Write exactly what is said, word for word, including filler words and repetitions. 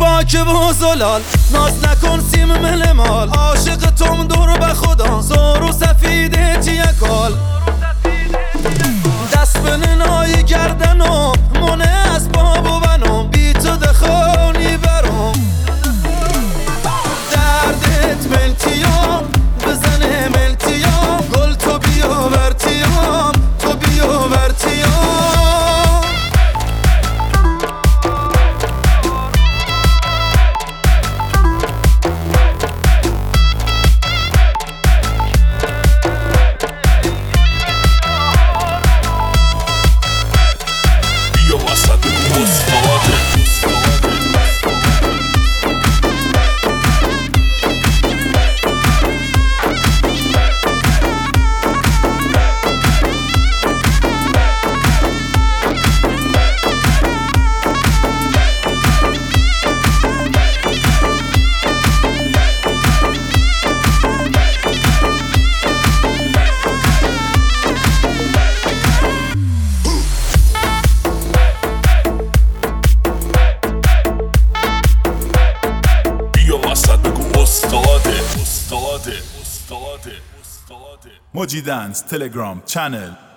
پاک و زلال، ناز نکن سیم مل مال، عاشق توم دور به خدا، زار و سفیده چیه کال، دست به ننای گردن و مونه از باب و بنام، بی تو دخانی برام دردت ملتیام، بزنه ملتیام، گل تو بیا ورتیام، تو بیا ورتیام. Moji Dance Telegram channel